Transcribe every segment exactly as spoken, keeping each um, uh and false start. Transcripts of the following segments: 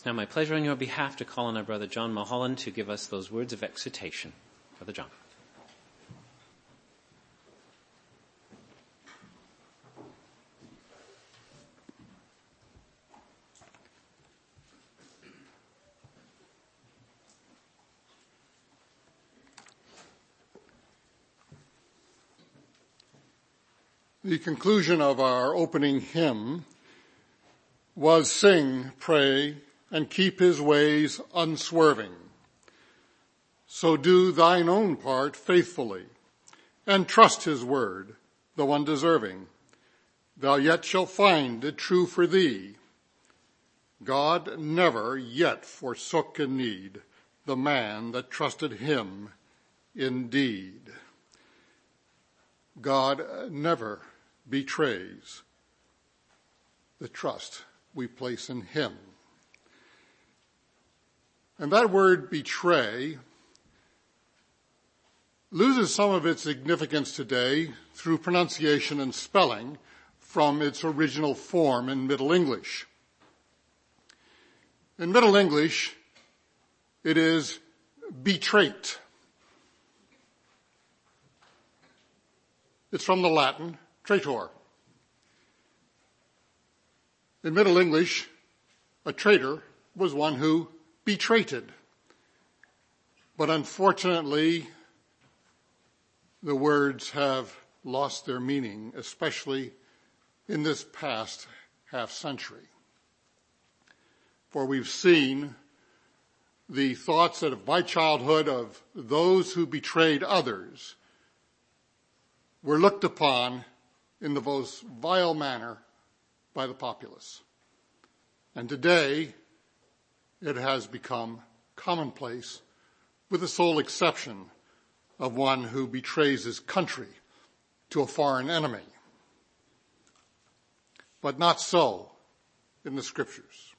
It's now my pleasure on your behalf to call on our brother John Mulholland to give us those words of exhortation. Brother John. The conclusion of our opening hymn was sing, pray, and keep his ways unswerving. So do thine own part faithfully, and trust his word, though undeserving. Thou yet shalt find it true for thee. God never yet forsook in need the man that trusted him indeed. God never betrays the trust we place in him. And that word betray loses some of its significance today through pronunciation and spelling from its original form in Middle English. In Middle English, it is betrayed. It's from the Latin traitor. In Middle English, a traitor was one who betrayed. But unfortunately, the words have lost their meaning, especially in this past half century. For we've seen the thoughts that of my childhood of those who betrayed others were looked upon in the most vile manner by the populace. And today, it has become commonplace, with the sole exception of one who betrays his country to a foreign enemy. But not so in the scriptures.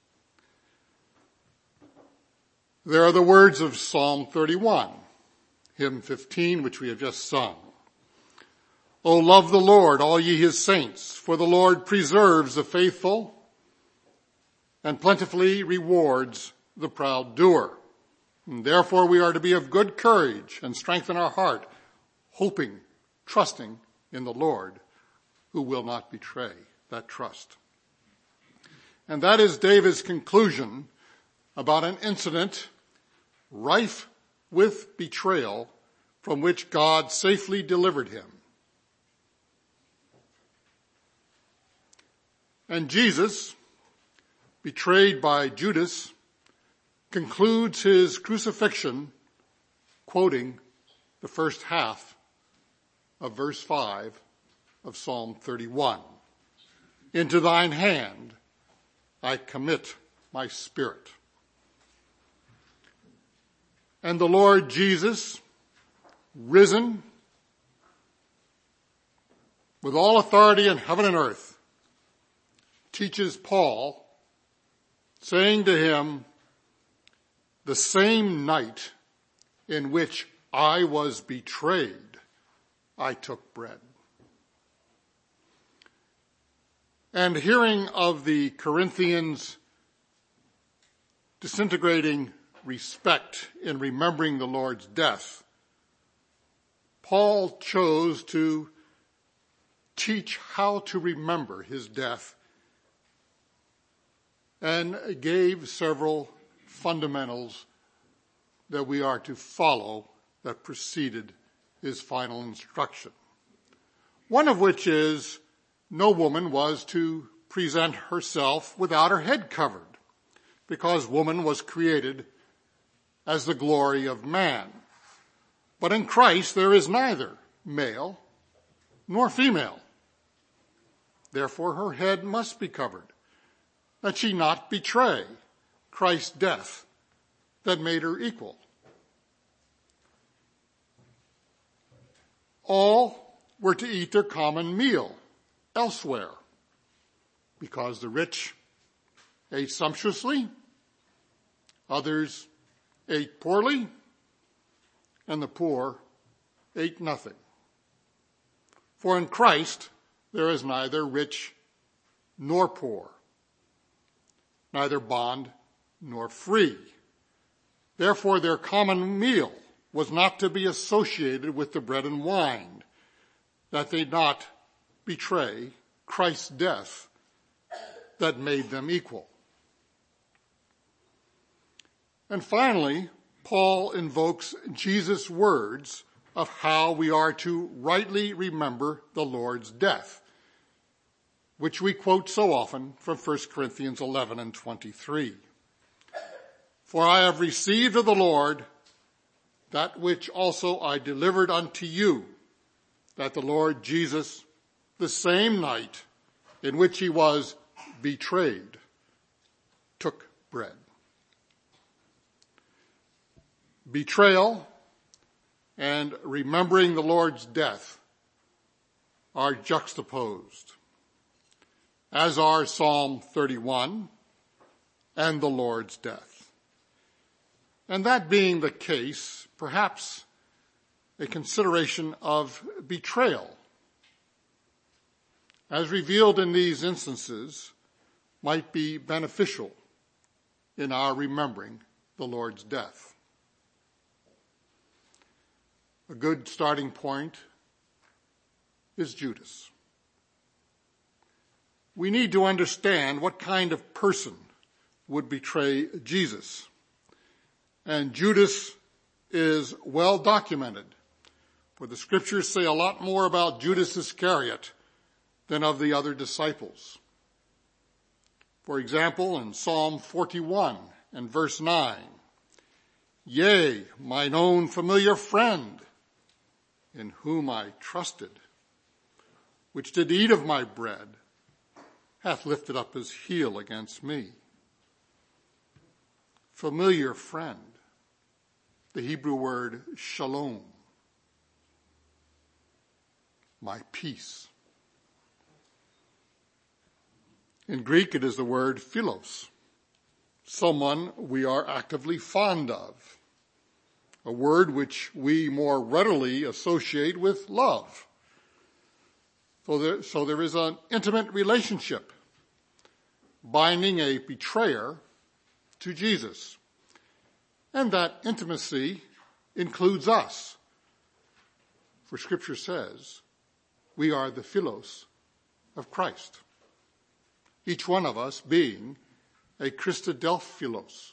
There are the words of Psalm thirty-one, hymn fifteen, which we have just sung. O love the Lord, all ye his saints, for the Lord preserves the faithful and plentifully rewards the proud doer. And therefore we are to be of good courage and strengthen our heart, hoping, trusting in the Lord, who will not betray that trust. And that is David's conclusion about an incident rife with betrayal from which God safely delivered him. And Jesus, betrayed by Judas, concludes his crucifixion quoting the first half of verse five of Psalm thirty-one. Into thine hand I commit my spirit. And the Lord Jesus, risen with all authority in heaven and earth, teaches Paul, saying to him, the same night in which I was betrayed, I took bread. And hearing of the Corinthians' disintegrating respect in remembering the Lord's death, Paul chose to teach how to remember his death and gave several fundamentals that we are to follow that preceded his final instruction. One of which is no woman was to present herself without her head covered, because woman was created as the glory of man. But in Christ there is neither male nor female. Therefore her head must be covered, that she not betray Christ's death that made her equal. All were to eat their common meal elsewhere, because the rich ate sumptuously, others ate poorly, and the poor ate nothing. For in Christ there is neither rich nor poor, neither bond nor free. Therefore, their common meal was not to be associated with the bread and wine, that they not betray Christ's death that made them equal. And finally, Paul invokes Jesus' words of how we are to rightly remember the Lord's death, which we quote so often from First Corinthians eleven and twenty-three. For I have received of the Lord that which also I delivered unto you, that the Lord Jesus, the same night in which he was betrayed, took bread. Betrayal and remembering the Lord's death are juxtaposed, as are Psalm thirty-one and the Lord's death. And that being the case, perhaps a consideration of betrayal, as revealed in these instances, might be beneficial in our remembering the Lord's death. A good starting point is Judas. We need to understand what kind of person would betray Jesus. And Judas is well documented, for the scriptures say a lot more about Judas Iscariot than of the other disciples. For example, in Psalm forty-one and verse nine, "Yea, mine own familiar friend, in whom I trusted, which did eat of my bread, hath lifted up his heel against me." Familiar friend, the Hebrew word shalom, my peace. In Greek, it is the word philos, someone we are actively fond of, a word which we more readily associate with love. So there, so there is an intimate relationship binding a betrayer to Jesus. And that intimacy includes us. For Scripture says we are the philos of Christ, each one of us being a Christadelphilos.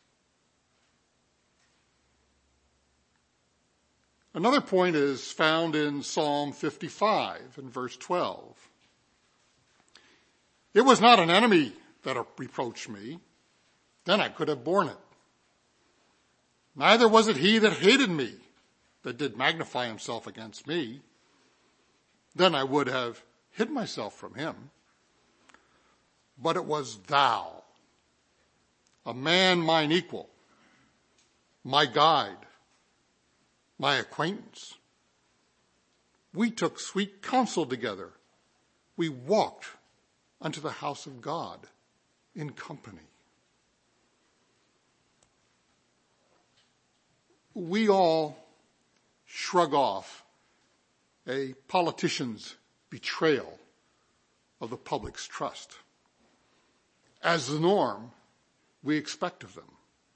Another point is found in Psalm fifty-five and verse twelve. "It was not an enemy that reproached me, then I could have borne it. Neither was it he that hated me, that did magnify himself against me. Then I would have hid myself from him. But it was thou, a man mine equal, my guide, my acquaintance. We took sweet counsel together. We walked unto the house of God in company." We all shrug off a politician's betrayal of the public's trust as the norm we expect of them.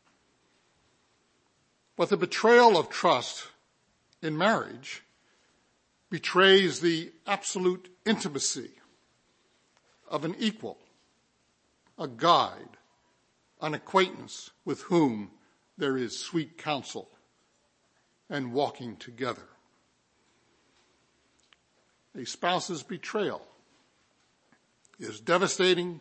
But the betrayal of trust in marriage betrays the absolute intimacy of an equal, a guide, an acquaintance with whom there is sweet counsel and walking together. A spouse's betrayal is devastating.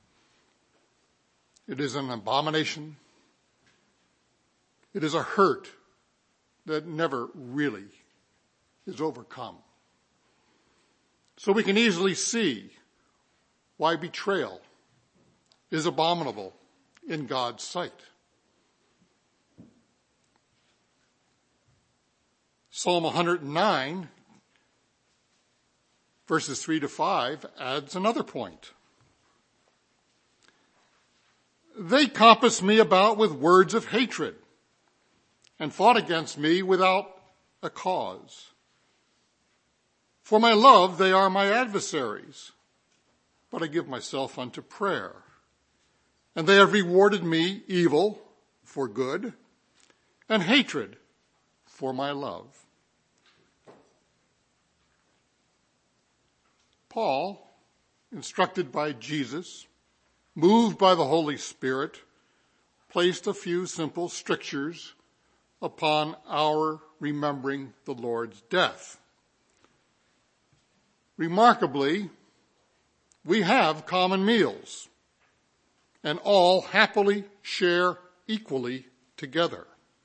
It is an abomination. It is a hurt that never really is overcome. So we can easily see why betrayal is abominable in God's sight. Psalm one hundred nine, verses three to five, adds another point. "They compassed me about with words of hatred, and fought against me without a cause. For my love they are my adversaries, but I give myself unto prayer. and they have rewarded me evil for good and hatred for my love. Paul, instructed by Jesus, moved by the Holy Spirit, placed a few simple strictures upon our remembering the Lord's death. Remarkably, we have common meals, and all happily share equally together.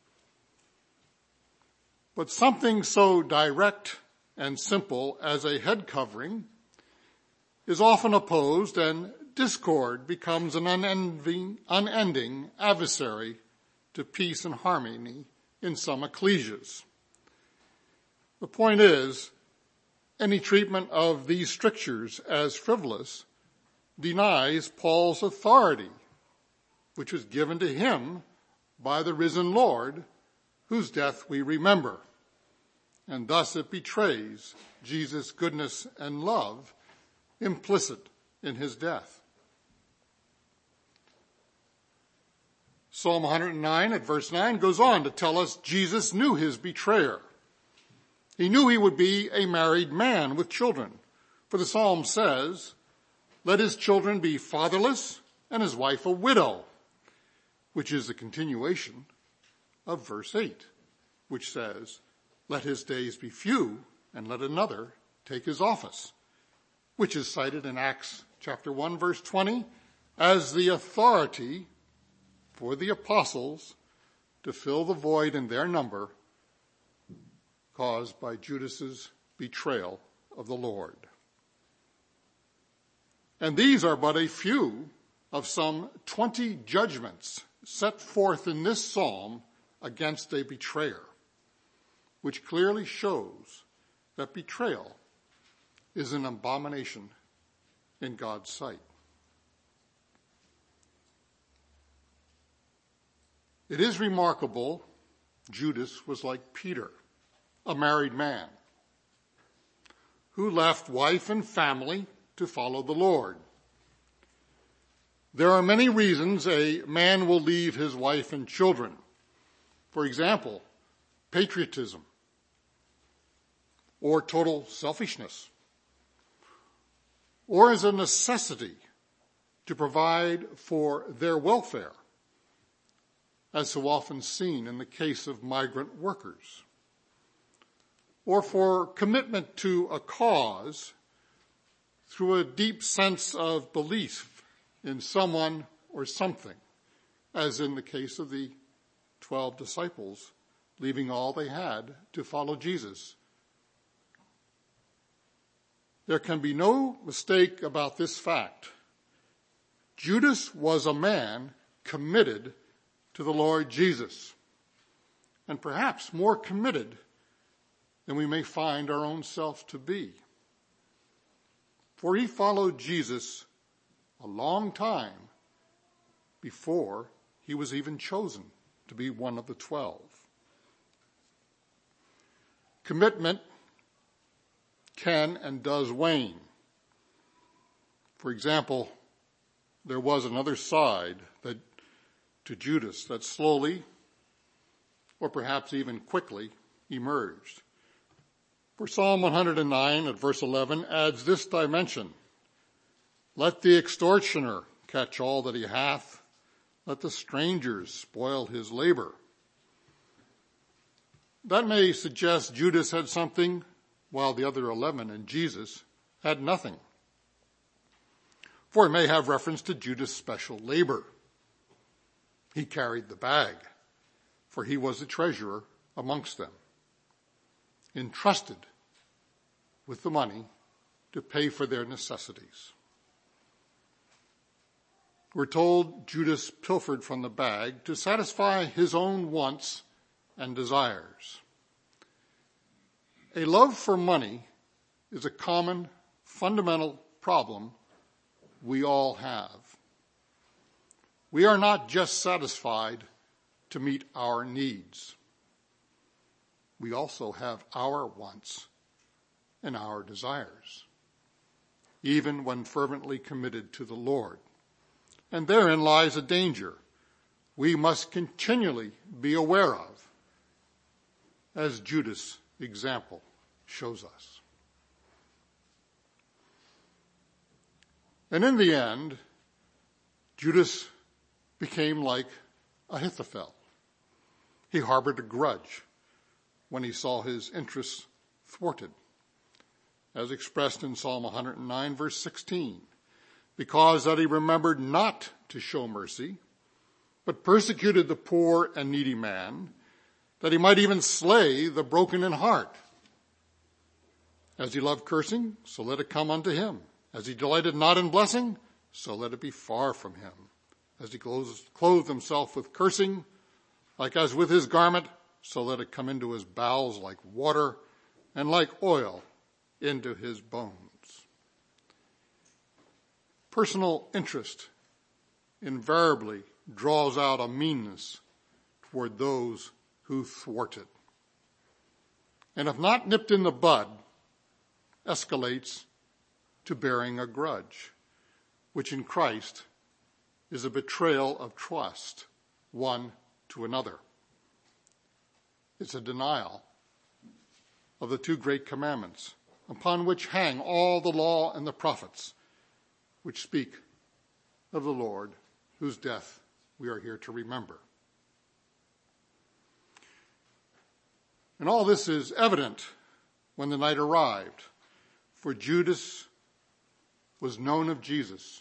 But something so direct and simple as a head covering is often opposed, and discord becomes an unending, unending adversary to peace and harmony in some ecclesias. The point is, any treatment of these strictures as frivolous denies Paul's authority, which was given to him by the risen Lord, whose death we remember. And thus it betrays Jesus' goodness and love implicit in his death. Psalm one hundred nine at verse nine goes on to tell us Jesus knew his betrayer. He knew he would be a married man with children. For the psalm says, let his children be fatherless and his wife a widow, which is a continuation of verse eight, which says, let his days be few and let another take his office, which is cited in Acts chapter one, verse twenty, as the authority for the apostles to fill the void in their number caused by Judas's betrayal of the Lord. And these are but a few of some twenty judgments set forth in this psalm against a betrayer, which clearly shows that betrayal is an abomination in God's sight. It is remarkable Judas was like Peter, a married man, who left wife and family to follow the Lord. There are many reasons a man will leave his wife and children. For example, patriotism or total selfishness, or as a necessity to provide for their welfare, as so often seen in the case of migrant workers, or for commitment to a cause through a deep sense of belief in someone or something, as in the case of the twelve disciples leaving all they had to follow Jesus. There can be no mistake about this fact. Judas was a man committed to the Lord Jesus, and perhaps more committed than we may find our own self to be. For he followed Jesus a long time before he was even chosen to be one of the twelve. Commitment can and does wane. For example, there was another side that to Judas that slowly, or perhaps even quickly, emerged. For Psalm one hundred nine at verse eleven adds this dimension. Let the extortioner catch all that he hath. Let the strangers spoil his labor. That may suggest Judas had something while the other eleven and Jesus had nothing. For it may have reference to Judas' special labor. He carried the bag, for he was the treasurer amongst them, entrusted with the money to pay for their necessities. We're told Judas pilfered from the bag to satisfy his own wants and desires. A love for money is a common, fundamental problem we all have. We are not just satisfied to meet our needs. We also have our wants and our desires, even when fervently committed to the Lord. And therein lies a danger we must continually be aware of, as Judas' example shows us. And in the end, Judas became like Ahithophel. He harbored a grudge when he saw his interests thwarted, as expressed in Psalm one hundred nine, verse sixteen, because that he remembered not to show mercy, but persecuted the poor and needy man, that he might even slay the broken in heart. As he loved cursing, so let it come unto him. As he delighted not in blessing, so let it be far from him. As he clothed himself with cursing, like as with his garment, so let it come into his bowels like water, and like oil into his bones. Personal interest invariably draws out a meanness toward those who thwart it. And if not nipped in the bud, escalates to bearing a grudge, which in Christ is a betrayal of trust, one to another. It's a denial of the two great commandments, upon which hang all the law and the prophets, which speak of the Lord, whose death we are here to remember. And all this is evident when the night arrived, for Judas was known of Jesus.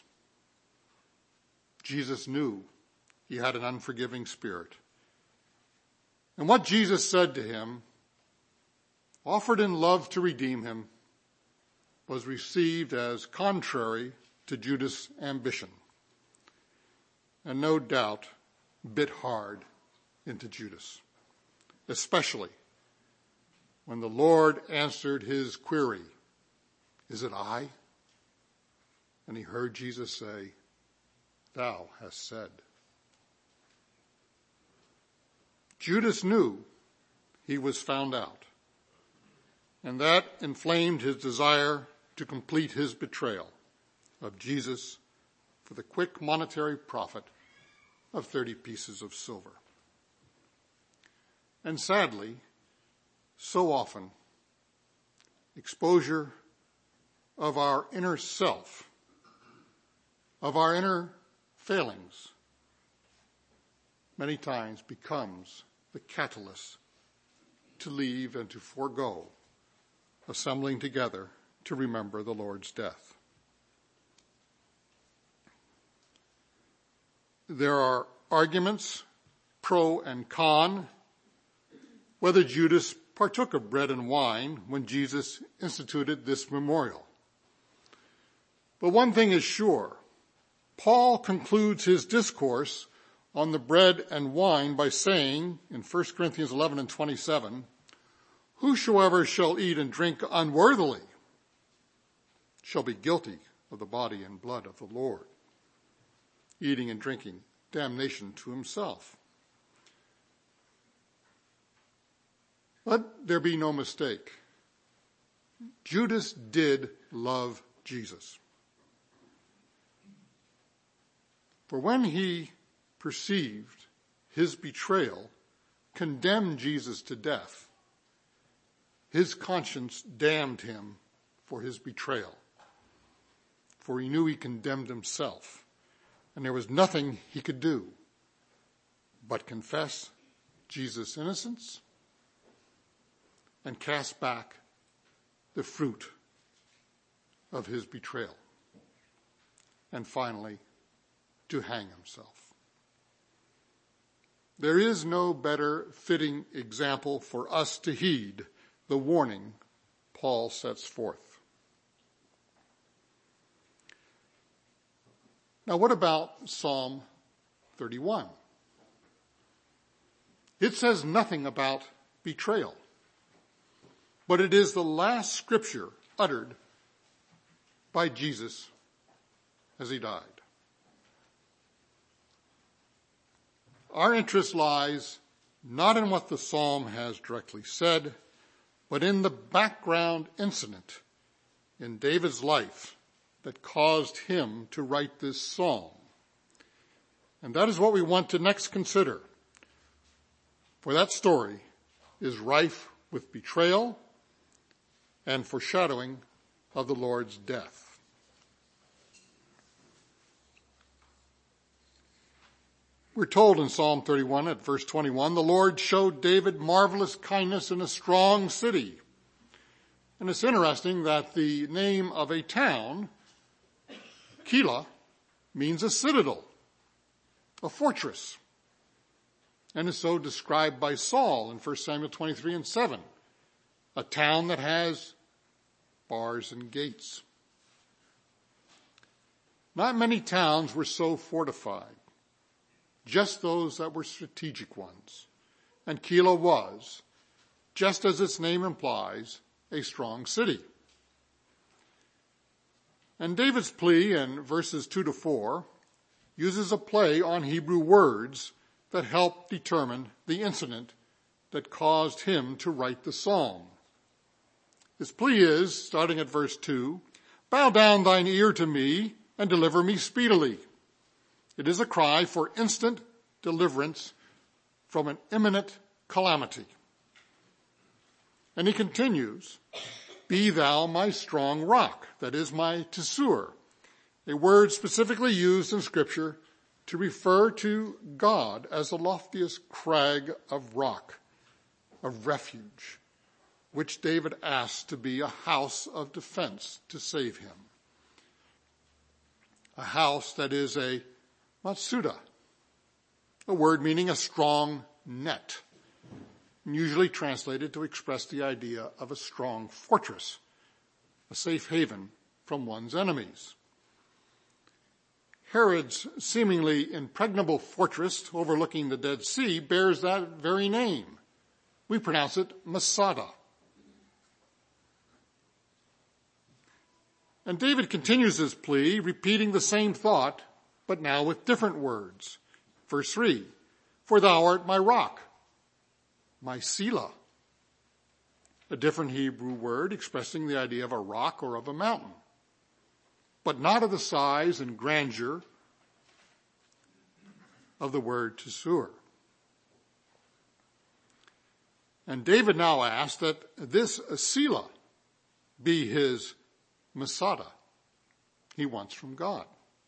Jesus knew he had an unforgiving spirit. And what Jesus said to him, offered in love to redeem him, was received as contrary to Judas' ambition, and no doubt bit hard into Judas, especially when the Lord answered his query, "Is it I?" And he heard Jesus say, "Thou hast said." Judas knew he was found out, and that inflamed his desire to complete his betrayal of Jesus for the quick monetary profit of thirty pieces of silver. And sadly, so often, exposure of our inner self, of our inner failings, many times becomes the catalyst to leave and to forego assembling together to remember the Lord's death. There are arguments, pro and con, whether Judas partook of bread and wine when Jesus instituted this memorial. But one thing is sure, Paul concludes his discourse on the bread and wine by saying in First Corinthians eleven and twenty-seven, "Whosoever shall eat and drink unworthily shall be guilty of the body and blood of the Lord, eating and drinking damnation to himself." Let there be no mistake. Judas did love Jesus. For when he perceived his betrayal condemned Jesus to death, his conscience damned him for his betrayal, for he knew he condemned himself, and there was nothing he could do but confess Jesus' innocence and cast back the fruit of his betrayal, and finally to hang himself. There is no better fitting example for us to heed the warning Paul sets forth. Now, what about Psalm thirty-one? It says nothing about betrayal, but it is the last scripture uttered by Jesus as he died. Our interest lies not in what the psalm has directly said, but in the background incident in David's life that caused him to write this psalm. And that is what we want to next consider. For that story is rife with betrayal and foreshadowing of the Lord's death. We're told in Psalm thirty-one at verse twenty-one, the Lord showed David marvelous kindness in a strong city. And it's interesting that the name of a town, Keilah, means a citadel, a fortress, and is so described by Saul in First Samuel twenty-three and seven, a town that has bars and gates. Not many towns were so fortified, just those that were strategic ones. And Keilah was, just as its name implies, a strong city. And David's plea in verses two to four uses a play on Hebrew words that help determine the incident that caused him to write the psalm. His plea is, starting at verse two, bow down thine ear to me and deliver me speedily. It is a cry for instant deliverance from an imminent calamity. And he continues, be thou my strong rock, that is my tesur, a word specifically used in Scripture to refer to God as the loftiest crag of rock, of refuge, which David asked to be a house of defense to save him. A house that is a matsuda, a word meaning a strong net, usually translated to express the idea of a strong fortress, a safe haven from one's enemies. Herod's seemingly impregnable fortress overlooking the Dead Sea bears that very name. We pronounce it Masada. And David continues his plea, repeating the same thought, but now with different words. Verse three, for thou art my rock, my Selah, a different Hebrew word expressing the idea of a rock or of a mountain, but not of the size and grandeur of the word tesur. And David now asks that this Selah be his Masada he wants from God.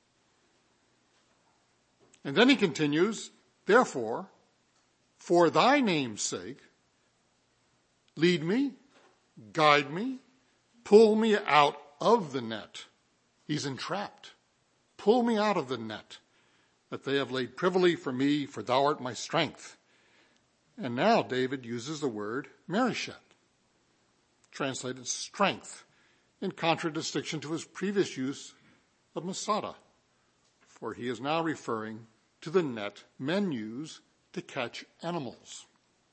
And then he continues, therefore, for thy name's sake, lead me, guide me, pull me out of the net. He's entrapped. Pull me out of the net that they have laid privily for me, for thou art my strength. And now David uses the word mereshet, translated strength, in contradistinction to his previous use of Masada, for he is now referring to the net men use to catch animals.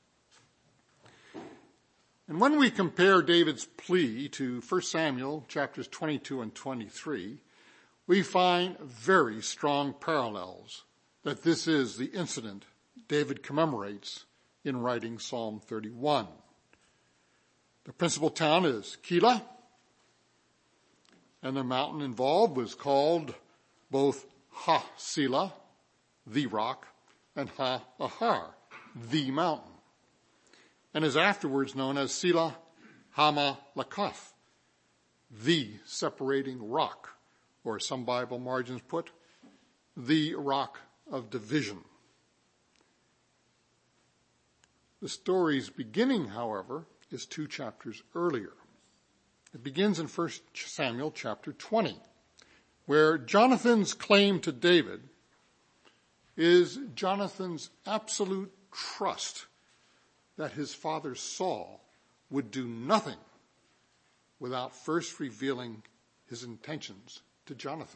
And when we compare David's plea to First Samuel chapters twenty-two and twenty-three, we find very strong parallels that this is the incident David commemorates in writing Psalm thirty-one. The principal town is Keilah, and the mountain involved was called both Ha-Selah, the rock, and Ha-Ahar, the mountain, and is afterwards known as Selah Hama-Lakath, the separating rock, or some Bible margins put, the rock of division. The story's beginning, however, is two chapters earlier. It begins in First Samuel chapter twenty, where Jonathan's claim to David is Jonathan's absolute trust that his father Saul would do nothing without first revealing his intentions to Jonathan.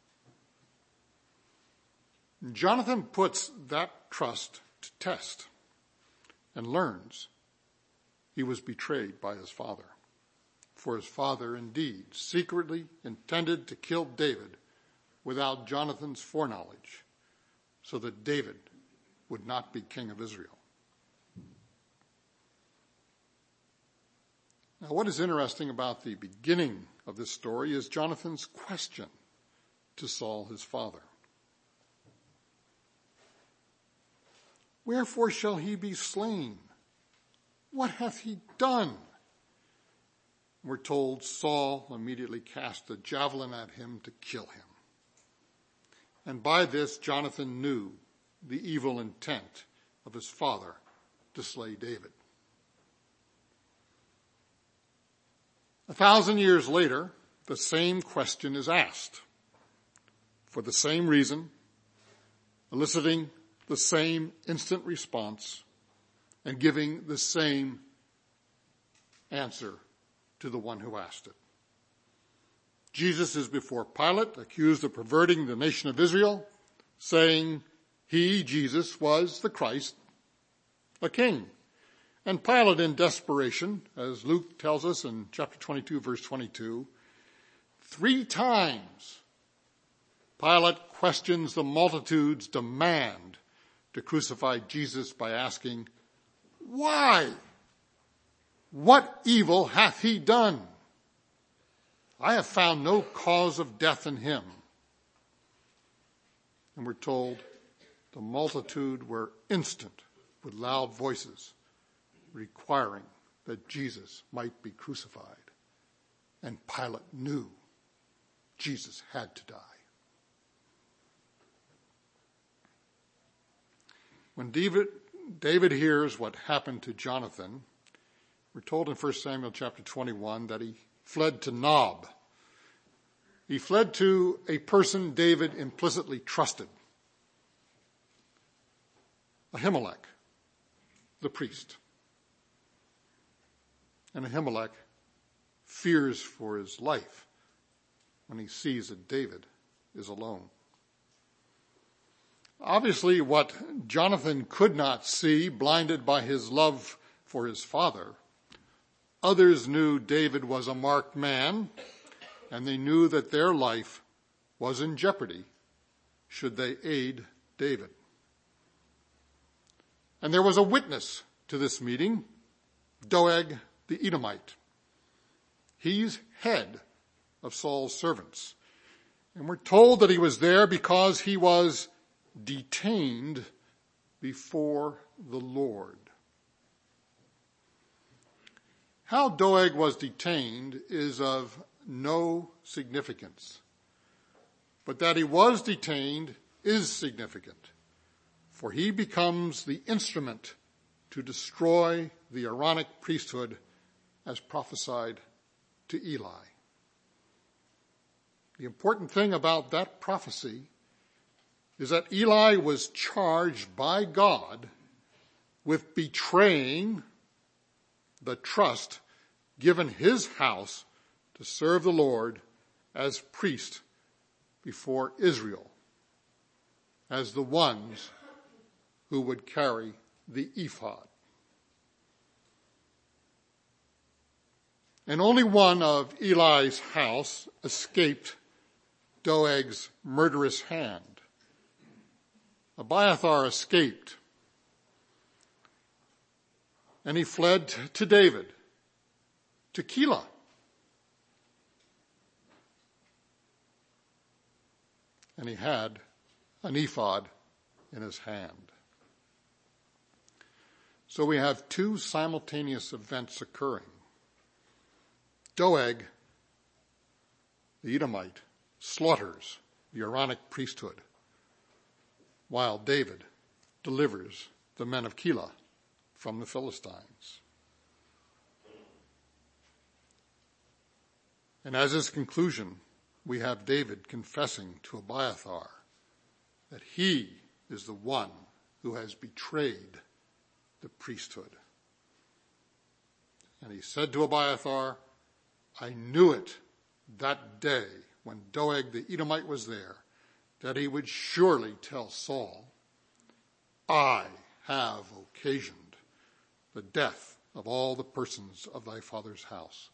Jonathan puts that trust to test and learns he was betrayed by his father. For his father indeed secretly intended to kill David without Jonathan's foreknowledge, so that David would not be king of Israel. Now, what is interesting about the beginning of this story is Jonathan's question to Saul, his father. Wherefore shall he be slain? What hath he done? We're told Saul immediately cast a javelin at him to kill him. And by this Jonathan knew the evil intent of his father to slay David. A thousand years later, the same question is asked, for the same reason, eliciting the same instant response, and giving the same answer to the one who asked it. Jesus is before Pilate, accused of perverting the nation of Israel, saying he, Jesus, was the Christ, a king. And Pilate, in desperation, as Luke tells us in chapter twenty-two, verse twenty-two, three times Pilate questions the multitude's demand to crucify Jesus by asking, why? What evil hath he done? I have found no cause of death in him. And we're told the multitude were instant with loud voices requiring that Jesus might be crucified. And Pilate knew Jesus had to die. When David, David hears what happened to Jonathan, we're told in First Samuel chapter twenty-one that he fled to Nob. He fled to a person David implicitly trusted, Ahimelech, the priest. And Ahimelech fears for his life when he sees that David is alone. Obviously, what Jonathan could not see, blinded by his love for his father, others knew David was a marked man, and they knew that their life was in jeopardy should they aid David. And there was a witness to this meeting, Doeg the Edomite. He's head of Saul's servants. And we're told that he was there because he was detained before the Lord. How Doeg was detained is of no significance, but that he was detained is significant, for he becomes the instrument to destroy the Aaronic priesthood as prophesied to Eli. The important thing about that prophecy is that Eli was charged by God with betraying the trust given his house to serve the Lord as priest before Israel, as the ones who would carry the ephod. And only one of Eli's house escaped Doeg's murderous hand. Abiathar escaped, and he fled to David, to Keilah. And he had an ephod in his hand. So we have two simultaneous events occurring. Doeg, the Edomite, slaughters the Aaronic priesthood, while David delivers the men of Keilah from the Philistines. And as his conclusion, we have David confessing to Abiathar that he is the one who has betrayed the priesthood. And he said to Abiathar, I knew it that day when Doeg the Edomite was there, that he would surely tell Saul, I have occasioned the death of all the persons of thy father's house.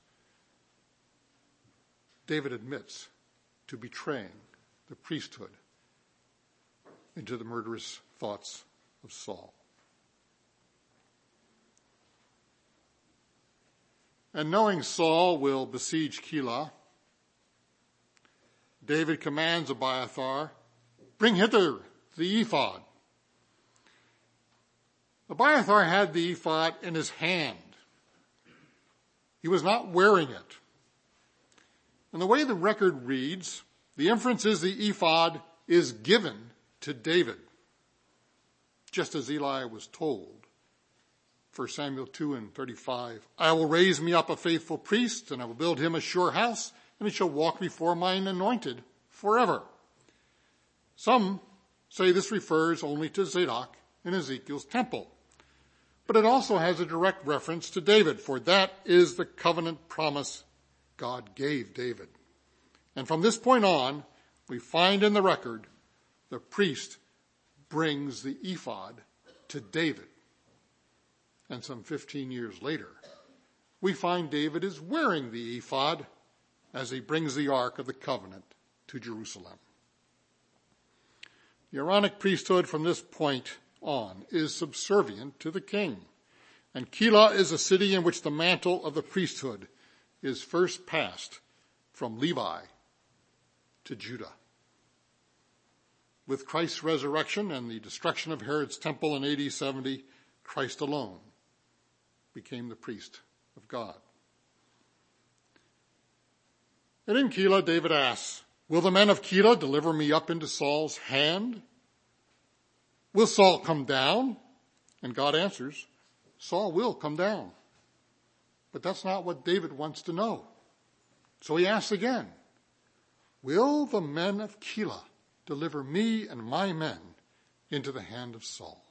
David admits to betraying the priesthood into the murderous thoughts of Saul. And knowing Saul will besiege Keilah, David commands Abiathar, bring hither the ephod. Abiathar had the ephod in his hand. He was not wearing it. And the way the record reads, the inference is the ephod is given to David, just as Eli was told. First Samuel two and thirty-five, I will raise me up a faithful priest, and I will build him a sure house, and he shall walk before mine anointed forever. Some say this refers only to Zadok in Ezekiel's temple. But it also has a direct reference to David, for that is the covenant promise God gave David. And from this point on, we find in the record the priest brings the ephod to David. And some fifteen years later, we find David is wearing the ephod as he brings the Ark of the Covenant to Jerusalem. The Aaronic priesthood from this point on is subservient to the king. And Keilah is a city in which the mantle of the priesthood is first passed from Levi to Judah. With Christ's resurrection and the destruction of Herod's temple in A D seventy, Christ alone became the priest of God. And in Keilah, David asks, will the men of Keilah deliver me up into Saul's hand? Will Saul come down? And God answers, Saul will come down. But that's not what David wants to know. So he asks again, will the men of Keilah deliver me and my men into the hand of Saul?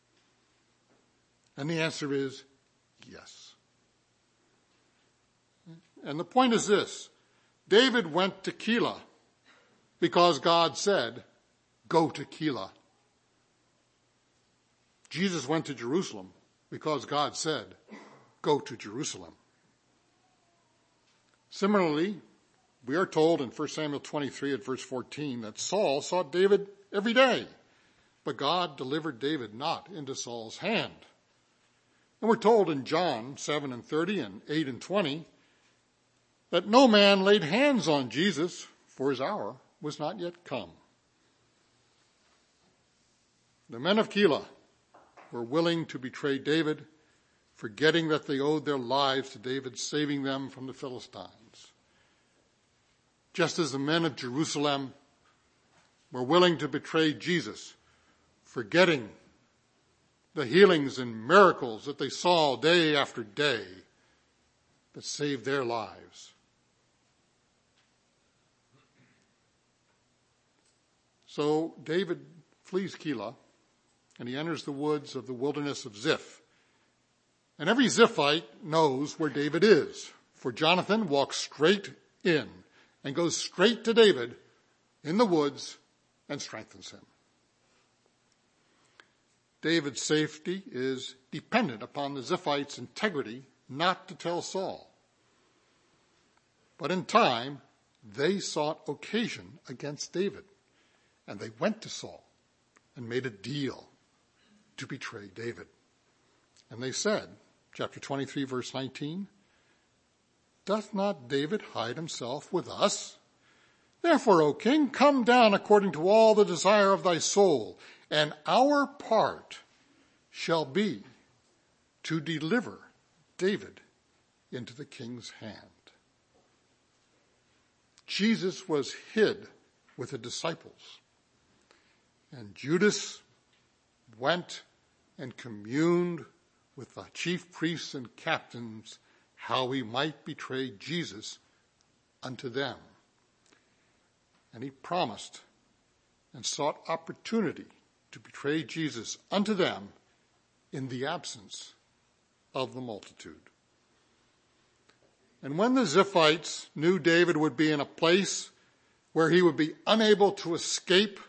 And the answer is yes. And the point is this, David went to Keilah because God said, go to Keilah. Jesus went to Jerusalem because God said, go to Jerusalem. Similarly, we are told in First Samuel twenty-three at verse fourteen that Saul sought David every day, but God delivered David not into Saul's hand. And we're told in John seven and thirty and eight and twenty that no man laid hands on Jesus, for his hour was not yet come. The men of Keilah were willing to betray David, forgetting that they owed their lives to David saving them from the Philistines. Just as the men of Jerusalem were willing to betray Jesus, forgetting the healings and miracles that they saw day after day that saved their lives. So David flees Keilah, and he enters the woods of the wilderness of Ziph. And every Ziphite knows where David is, for Jonathan walks straight in and goes straight to David in the woods and strengthens him. David's safety is dependent upon the Ziphites' integrity not to tell Saul. But in time, they sought occasion against David, and they went to Saul and made a deal to betray David. And they said, chapter twenty-three, verse nineteen, doth not David hide himself with us? Therefore, O king, come down according to all the desire of thy soul, and our part shall be to deliver David into the king's hand. Jesus was hid with the disciples, and Judas went and communed with the chief priests and captains how he might betray Jesus unto them. And he promised and sought opportunity to betray Jesus unto them in the absence of the multitude. And when the Ziphites knew David would be in a place where he would be unable to escape,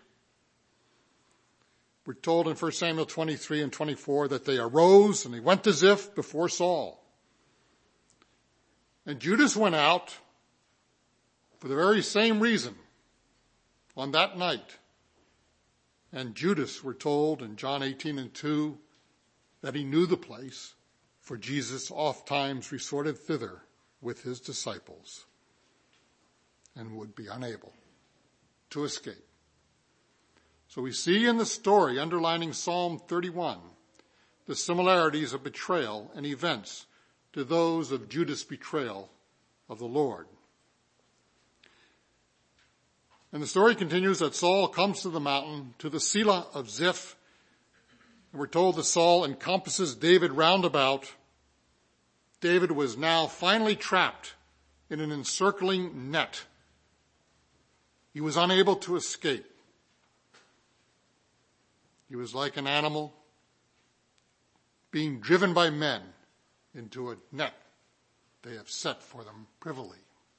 we're told in First Samuel twenty-three and twenty-four that they arose and they went to Ziph before Saul. And Judas went out for the very same reason on that night. And Judas, we're told in John eighteen and two, that he knew the place, for Jesus oft times resorted thither with his disciples and would be unable to escape. So we see in the story underlining Psalm thirty-one, the similarities of betrayal and events to those of Judas' betrayal of the Lord. And the story continues that Saul comes to the mountain, to the Selah of Ziph. And we're told that Saul encompasses David round about. David was now finally trapped in an encircling net. He was unable to escape. He was like an animal being driven by men into a net they have set for them privily.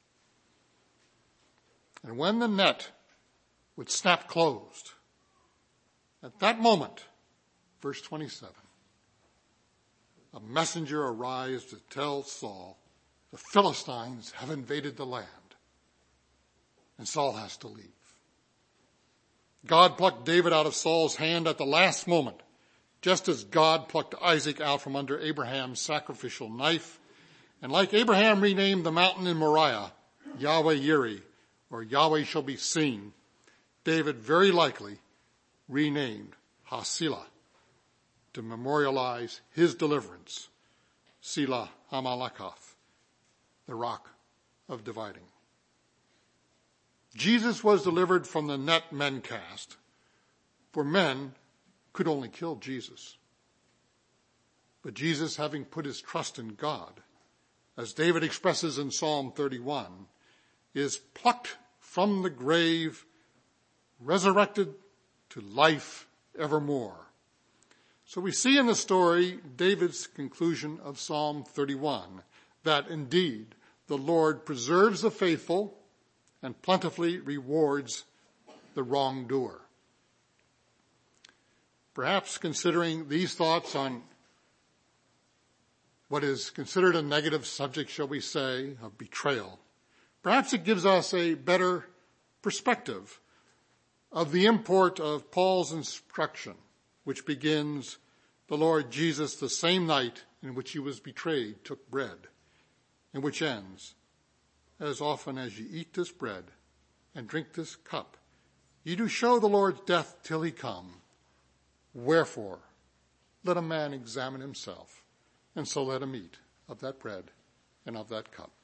And when the net would snap closed, at that moment, verse twenty-seven, a messenger arrives to tell Saul, the Philistines have invaded the land, and Saul has to leave. God plucked David out of Saul's hand at the last moment, just as God plucked Isaac out from under Abraham's sacrificial knife. And like Abraham renamed the mountain in Moriah, Yahweh Yireh, or Yahweh shall be seen, David very likely renamed Haselah to memorialize his deliverance, Selah Hamalakath, the rock of dividing. Jesus was delivered from the net men cast, for men could only kill Jesus. But Jesus, having put his trust in God, as David expresses in Psalm thirty-one, is plucked from the grave, resurrected to life evermore. So we see in the story David's conclusion of Psalm thirty-one, that indeed the Lord preserves the faithful and plentifully rewards the wrongdoer. Perhaps considering these thoughts on what is considered a negative subject, shall we say, of betrayal, perhaps it gives us a better perspective of the import of Paul's instruction, which begins, the Lord Jesus, the same night in which he was betrayed, took bread, and which ends, as often as ye eat this bread and drink this cup, ye do show the Lord's death till he come. Wherefore, let a man examine himself, and so let him eat of that bread and of that cup.